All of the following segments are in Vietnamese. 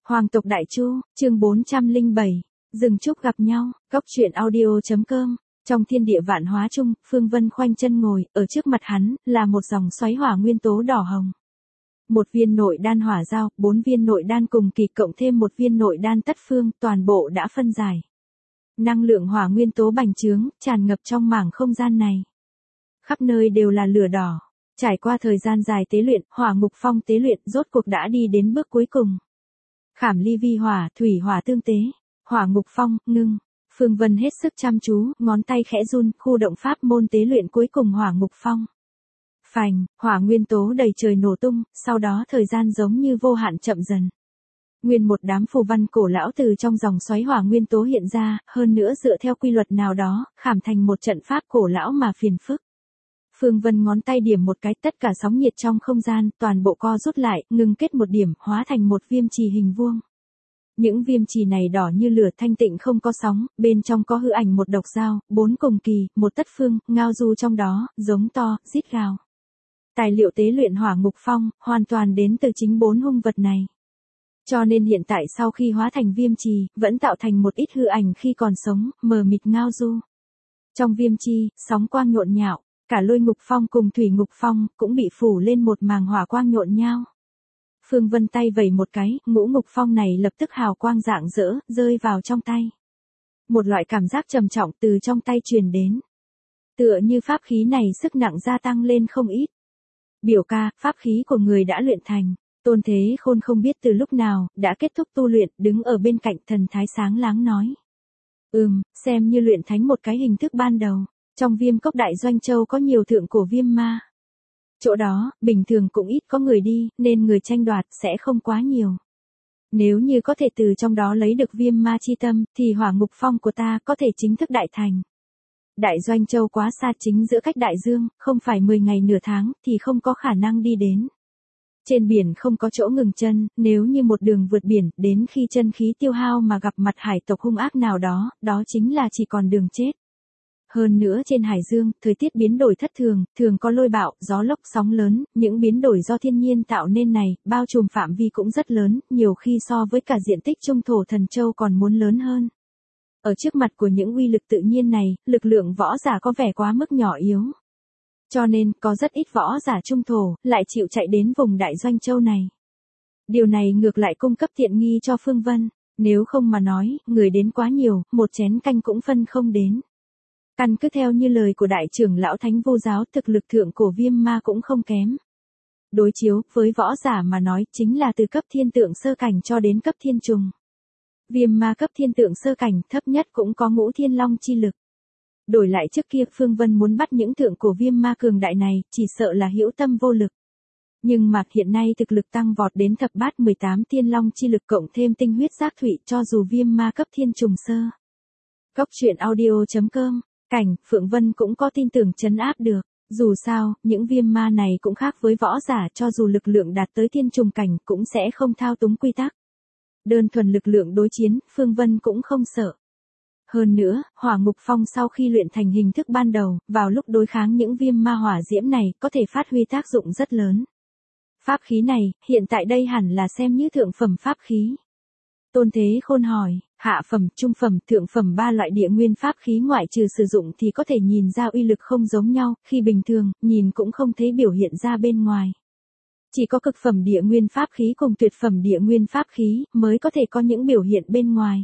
Hoàng tộc Đại Chu, chương 407, rừng trúc gặp nhau, góc truyện audio.com. Trong thiên địa vạn hóa chung, Phương Vân khoanh chân ngồi, ở trước mặt hắn, là một dòng xoáy hỏa nguyên tố đỏ hồng. Một viên nội đan hỏa giao, 4 viên nội đan cùng kỳ cộng thêm một viên nội đan tất phương, toàn bộ đã phân giải. Năng lượng hỏa nguyên tố bành trướng, tràn ngập trong mảng không gian này. Khắp nơi đều là lửa đỏ. Trải qua thời gian dài tế luyện, hỏa ngục phong tế luyện rốt cuộc đã đi đến bước cuối cùng. Khảm ly vi hỏa, thủy hỏa tương tế. Hỏa ngục phong, ngưng. Phương Vân hết sức chăm chú, ngón tay khẽ run, khu động pháp môn tế luyện cuối cùng hỏa ngục phong. Phành, hỏa nguyên tố đầy trời nổ tung, sau đó thời gian giống như vô hạn chậm dần. Nguyên một đám phù văn cổ lão từ trong dòng xoáy hỏa nguyên tố hiện ra, hơn nữa dựa theo quy luật nào đó, khảm thành một trận pháp cổ lão mà phiền phức. Phương Vân ngón tay điểm một cái, tất cả sóng nhiệt trong không gian, toàn bộ co rút lại, ngưng kết một điểm, hóa thành một viêm trì hình vuông. Những viêm trì này đỏ như lửa thanh tịnh không có sóng, bên trong có hư ảnh một độc dao, 4 cùng kỳ, một tất phương, ngao du trong đó, giống to, rít gào. Tài liệu tế luyện hỏa ngục phong, hoàn toàn đến từ chính 4 hung vật này. Cho nên hiện tại sau khi hóa thành viêm trì, vẫn tạo thành một ít hư ảnh khi còn sống, mờ mịt ngao du. Trong viêm trì, sóng quang nhộn nhạo, cả lôi ngục phong cùng thủy ngục phong, cũng bị phủ lên một màng hỏa quang nhộn nhao. Phương Vân tay vẩy một cái, ngũ ngục phong này lập tức hào quang rạng rỡ, rơi vào trong tay. Một loại cảm giác trầm trọng từ trong tay truyền đến. Tựa như pháp khí này sức nặng gia tăng lên không ít. Biểu ca, pháp khí của người đã luyện thành. Tôn Thế Khôn không biết từ lúc nào, đã kết thúc tu luyện, đứng ở bên cạnh thần thái sáng láng nói. Xem như luyện thánh một cái hình thức ban đầu. Trong viêm cốc đại doanh châu có nhiều thượng cổ viêm ma. Chỗ đó, bình thường cũng ít có người đi, nên người tranh đoạt sẽ không quá nhiều. Nếu như có thể từ trong đó lấy được viêm ma chi tâm, thì hỏa ngục phong của ta có thể chính thức đại thành. Đại doanh châu quá xa, chính giữa cách đại dương, không phải 10 ngày nửa tháng, thì không có khả năng đi đến. Trên biển không có chỗ ngừng chân, nếu như một đường vượt biển, đến khi chân khí tiêu hao mà gặp mặt hải tộc hung ác nào đó, đó chính là chỉ còn đường chết. Hơn nữa trên hải dương, thời tiết biến đổi thất thường, thường có lôi bạo, gió lốc, sóng lớn, những biến đổi do thiên nhiên tạo nên này, bao trùm phạm vi cũng rất lớn, nhiều khi so với cả diện tích trung thổ thần châu còn muốn lớn hơn. Ở trước mặt của những uy lực tự nhiên này, lực lượng võ giả có vẻ quá mức nhỏ yếu. Cho nên, có rất ít võ giả trung thổ, lại chịu chạy đến vùng đại doanh châu này. Điều này ngược lại cung cấp tiện nghi cho Phương Vân, nếu không mà nói, người đến quá nhiều, một chén canh cũng phân không đến. Căn cứ theo như lời của đại trưởng lão Thánh Vô Giáo, thực lực thượng cổ viêm ma cũng không kém. Đối chiếu, với võ giả mà nói, chính là từ cấp thiên tượng sơ cảnh cho đến cấp thiên trùng. Viêm ma cấp thiên tượng sơ cảnh, thấp nhất cũng có ngũ thiên long chi lực. Đổi lại trước kia, Phương Vân muốn bắt những thượng cổ viêm ma cường đại này, chỉ sợ là hữu tâm vô lực. Nhưng mà hiện nay thực lực tăng vọt đến thập bát 18 thiên long chi lực cộng thêm tinh huyết giác thủy, cho dù viêm ma cấp thiên trùng sơ. Góc truyện audio.com. Cảnh, Phượng Vân cũng có tin tưởng trấn áp được. Dù sao, những viêm ma này cũng khác với võ giả, cho dù lực lượng đạt tới thiên trùng cảnh cũng sẽ không thao túng quy tắc. Đơn thuần lực lượng đối chiến, Phương Vân cũng không sợ. Hơn nữa, hỏa ngục phong sau khi luyện thành hình thức ban đầu, vào lúc đối kháng những viêm ma hỏa diễm này, có thể phát huy tác dụng rất lớn. Pháp khí này, hiện tại đây hẳn là xem như thượng phẩm pháp khí. Tôn Thế Khôn hỏi, hạ phẩm, trung phẩm, thượng phẩm 3 loại địa nguyên pháp khí ngoại trừ sử dụng thì có thể nhìn ra uy lực không giống nhau, khi bình thường, nhìn cũng không thấy biểu hiện ra bên ngoài. Chỉ có cực phẩm địa nguyên pháp khí cùng tuyệt phẩm địa nguyên pháp khí mới có thể có những biểu hiện bên ngoài.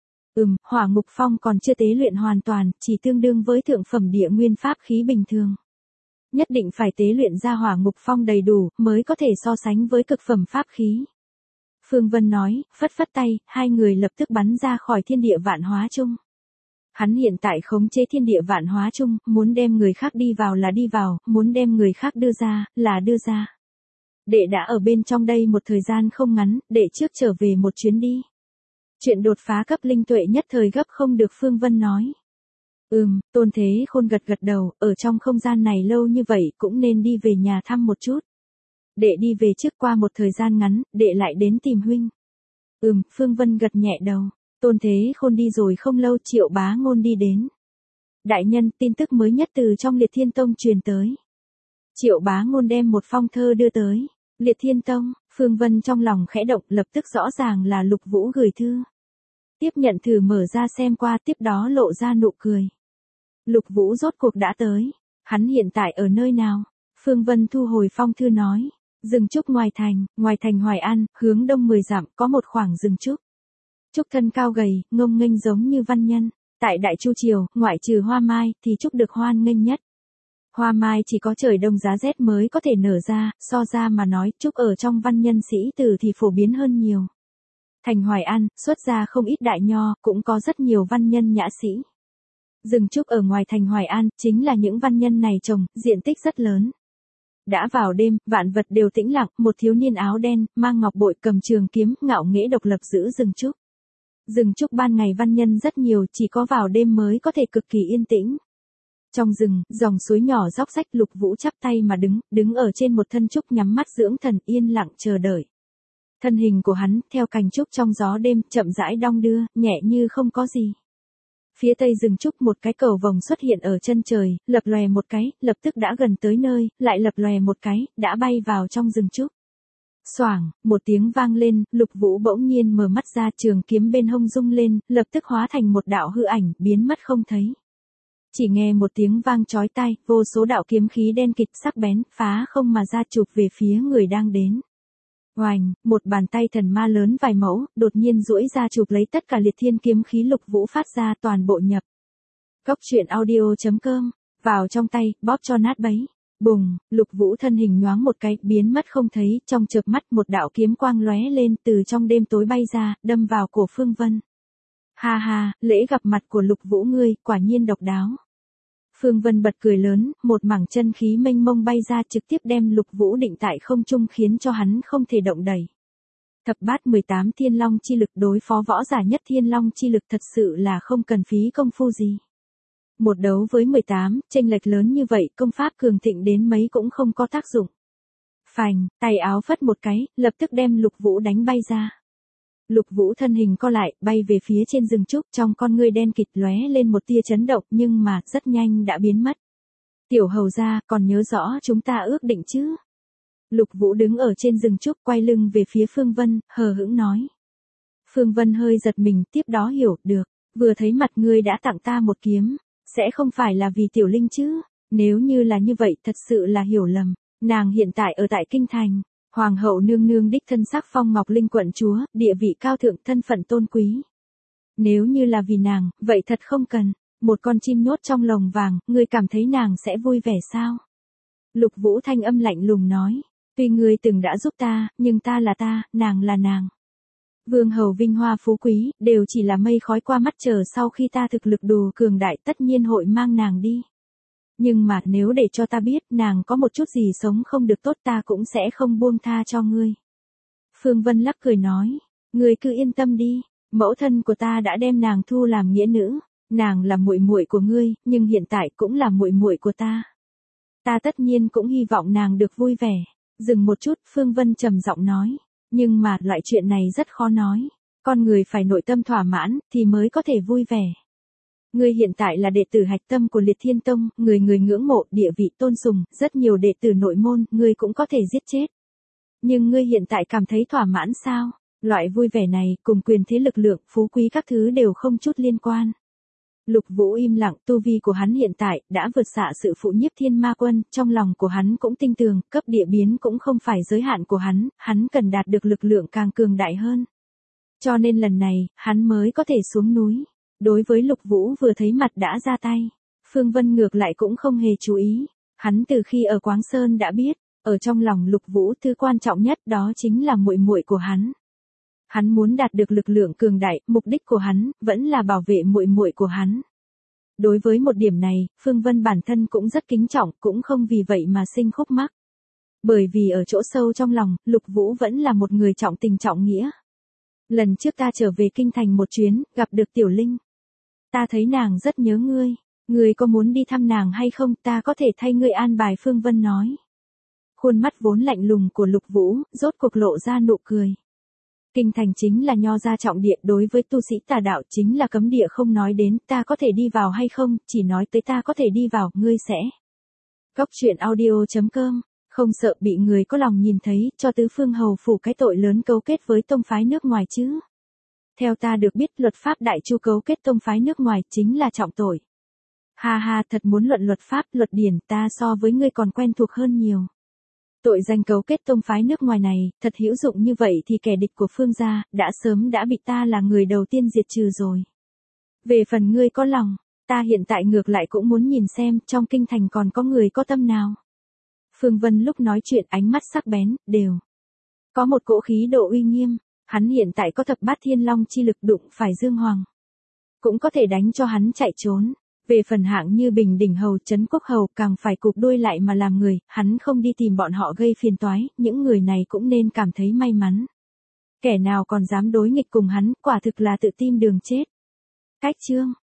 Hỏa ngục phong còn chưa tế luyện hoàn toàn, chỉ tương đương với thượng phẩm địa nguyên pháp khí bình thường. Nhất định phải tế luyện ra hỏa ngục phong đầy đủ, mới có thể so sánh với cực phẩm pháp khí. Phương Vân nói, phất phất tay, hai người lập tức bắn ra khỏi thiên địa vạn hóa chung. Hắn hiện tại khống chế thiên địa vạn hóa chung, muốn đem người khác đi vào là đi vào, muốn đem người khác đưa ra, là đưa ra. Đệ đã ở bên trong đây một thời gian không ngắn, đệ trước trở về một chuyến đi. Chuyện đột phá cấp linh tuệ nhất thời gấp không được, Phương Vân nói. Tôn Thế Khôn gật gật đầu, ở trong không gian này lâu như vậy cũng nên đi về nhà thăm một chút. Đệ đi về trước, qua một thời gian ngắn, đệ lại đến tìm huynh. Phương Vân gật nhẹ đầu. Tôn Thế Khôn đi rồi không lâu, Triệu Bá Ngôn đi đến. Đại nhân, tin tức mới nhất từ trong Liệt Thiên Tông truyền tới. Triệu Bá Ngôn đem một phong thơ đưa tới. Liệt Thiên Tông, Phương Vân trong lòng khẽ động, lập tức rõ ràng là Lục Vũ gửi thư. Tiếp nhận thử mở ra xem qua, tiếp đó lộ ra nụ cười. Lục Vũ rốt cuộc đã tới. Hắn hiện tại ở nơi nào? Phương Vân thu hồi phong thư nói. Rừng trúc ngoài thành Hoài An, hướng đông 10 dặm có một khoảng rừng trúc. Trúc thân cao gầy, ngông nghênh giống như văn nhân. Tại Đại Chu Triều, ngoại trừ hoa mai, thì trúc được hoan nghênh nhất. Hoa mai chỉ có trời đông giá rét mới có thể nở ra, so ra mà nói, trúc ở trong văn nhân sĩ tử thì phổ biến hơn nhiều. Thành Hoài An, xuất ra không ít đại nho, cũng có rất nhiều văn nhân nhã sĩ. Rừng trúc ở ngoài thành Hoài An, chính là những văn nhân này trồng, diện tích rất lớn. Đã vào đêm, vạn vật đều tĩnh lặng, một thiếu niên áo đen, mang ngọc bội cầm trường kiếm, ngạo nghễ độc lập giữ rừng trúc. Rừng trúc ban ngày văn nhân rất nhiều, chỉ có vào đêm mới có thể cực kỳ yên tĩnh. Trong rừng, dòng suối nhỏ róc rách, Lục Vũ chắp tay mà đứng ở trên một thân trúc nhắm mắt dưỡng thần, yên lặng chờ đợi. Thân hình của hắn, theo cành trúc trong gió đêm, chậm rãi đong đưa, nhẹ như không có gì. Phía tây rừng trúc một cái cầu vồng xuất hiện ở chân trời, lập lòe một cái, lập tức đã gần tới nơi, lại lập lòe một cái, đã bay vào trong rừng trúc. Xoảng, một tiếng vang lên, Lục Vũ bỗng nhiên mở mắt ra, trường kiếm bên hông rung lên, lập tức hóa thành một đạo hư ảnh, biến mất không thấy. Chỉ nghe một tiếng vang chói tai, vô số đạo kiếm khí đen kịt sắc bén, phá không mà ra chụp về phía người đang đến. Oành, một bàn tay thần ma lớn vài mẫu, đột nhiên duỗi ra chụp lấy tất cả liệt thiên kiếm khí Lục Vũ phát ra, toàn bộ nhập. Cốc truyện audio.com, vào trong tay, bóp cho nát bấy. Bùng, Lục Vũ thân hình nhoáng một cái, biến mất không thấy, trong chớp mắt một đạo kiếm quang lóe lên, từ trong đêm tối bay ra, đâm vào cổ Phương Vân. Ha ha, lễ gặp mặt của Lục Vũ ngươi, quả nhiên độc đáo. Phương Vân bật cười lớn, một mảng chân khí mênh mông bay ra, trực tiếp đem Lục Vũ định tại không trung, khiến cho hắn không thể động đẩy. Thập bát 18 thiên long chi lực đối phó võ giả nhất thiên long chi lực thật sự là không cần phí công phu gì. Một đấu với 18, chênh lệch lớn như vậy, công pháp cường thịnh đến mấy cũng không có tác dụng. Phành, tay áo phất một cái, lập tức đem Lục Vũ đánh bay ra. Lục Vũ thân hình co lại, bay về phía trên rừng trúc, trong con ngươi đen kịt lóe lên một tia chấn động, nhưng mà rất nhanh đã biến mất. Tiểu hầu gia, còn nhớ rõ chúng ta ước định chứ? Lục Vũ đứng ở trên rừng trúc, quay lưng về phía Phương Vân, hờ hững nói. Phương Vân hơi giật mình, tiếp đó hiểu được, vừa thấy mặt ngươi đã tặng ta một kiếm, sẽ không phải là vì Tiểu Linh chứ? Nếu như là như vậy, thật sự là hiểu lầm. Nàng hiện tại ở tại kinh thành. Hoàng hậu nương nương đích thân sắc phong Ngọc Linh quận chúa, địa vị cao thượng, thân phận tôn quý. Nếu như là vì nàng, vậy thật không cần. Một con chim nhốt trong lồng vàng, ngươi cảm thấy nàng sẽ vui vẻ sao? Lục Vũ thanh âm lạnh lùng nói. Tuy ngươi từng đã giúp ta, nhưng ta là ta, nàng là nàng. Vương hầu vinh hoa phú quý, đều chỉ là mây khói qua mắt, chờ sau khi ta thực lực đủ cường đại tất nhiên hội mang nàng đi. Nhưng mà nếu để cho ta biết nàng có một chút gì sống không được tốt, ta cũng sẽ không buông tha cho ngươi. Phương Vân lắc cười nói, ngươi cứ yên tâm đi, mẫu thân của ta đã đem nàng thu làm nghĩa nữ, nàng là muội muội của ngươi, nhưng hiện tại cũng là muội muội của ta. Ta tất nhiên cũng hy vọng nàng được vui vẻ. Dừng một chút, Phương Vân trầm giọng nói, nhưng mà loại chuyện này rất khó nói, con người phải nội tâm thỏa mãn thì mới có thể vui vẻ. Ngươi hiện tại là đệ tử hạch tâm của Liệt Thiên Tông, người ngưỡng mộ, địa vị tôn sùng, rất nhiều đệ tử nội môn, ngươi cũng có thể giết chết. Nhưng ngươi hiện tại cảm thấy thỏa mãn sao? Loại vui vẻ này, cùng quyền thế lực lượng, phú quý các thứ đều không chút liên quan. Lục Vũ im lặng, tu vi của hắn hiện tại, đã vượt xạ sự phụ nhiếp thiên ma quân, trong lòng của hắn cũng tinh tường, cấp địa biến cũng không phải giới hạn của hắn cần đạt được lực lượng càng cường đại hơn. Cho nên lần này, hắn mới có thể xuống núi. Đối với Lục Vũ vừa thấy mặt đã ra tay, Phương Vân ngược lại cũng không hề chú ý. Hắn từ khi ở Quáng Sơn đã biết, ở trong lòng Lục Vũ thứ quan trọng nhất đó chính là muội muội của hắn. Hắn muốn đạt được lực lượng cường đại, mục đích của hắn vẫn là bảo vệ muội muội của hắn. Đối với một điểm này, Phương Vân bản thân cũng rất kính trọng, cũng không vì vậy mà sinh khúc mắc. Bởi vì ở chỗ sâu trong lòng, Lục Vũ vẫn là một người trọng tình trọng nghĩa. Lần trước ta trở về kinh thành một chuyến, gặp được Tiểu Linh. Ta thấy nàng rất nhớ ngươi, ngươi có muốn đi thăm nàng hay không, ta có thể thay ngươi an bài, Phương Vân nói. Khuôn mắt vốn lạnh lùng của Lục Vũ, rốt cuộc lộ ra nụ cười. Kinh thành chính là nho gia trọng địa, đối với tu sĩ tà đạo chính là cấm địa, không nói đến ta có thể đi vào hay không, chỉ nói tới ta có thể đi vào, ngươi sẽ. Cốc truyện audio.com Không sợ bị người có lòng nhìn thấy, cho tứ phương hầu phủ cái tội lớn cấu kết với tông phái nước ngoài chứ. Theo ta được biết luật pháp Đại Chu cấu kết tông phái nước ngoài chính là trọng tội. Ha ha, thật muốn luận luật pháp, luật điển, ta so với ngươi còn quen thuộc hơn nhiều. Tội danh cấu kết tông phái nước ngoài này, thật hữu dụng như vậy thì kẻ địch của Phương gia, đã sớm đã bị ta là người đầu tiên diệt trừ rồi. Về phần ngươi có lòng, ta hiện tại ngược lại cũng muốn nhìn xem trong kinh thành còn có người có tâm nào. Phương Vân lúc nói chuyện ánh mắt sắc bén, đều có một cỗ khí độ uy nghiêm, hắn hiện tại có thập bát thiên long chi lực đụng phải Dương Hoàng. Cũng có thể đánh cho hắn chạy trốn. Về phần hạng như Bình Đỉnh Hầu, Trấn Quốc Hầu càng phải cụp đuôi lại mà làm người, hắn không đi tìm bọn họ gây phiền toái, những người này cũng nên cảm thấy may mắn. Kẻ nào còn dám đối nghịch cùng hắn, quả thực là tự tìm đường chết. Cách chương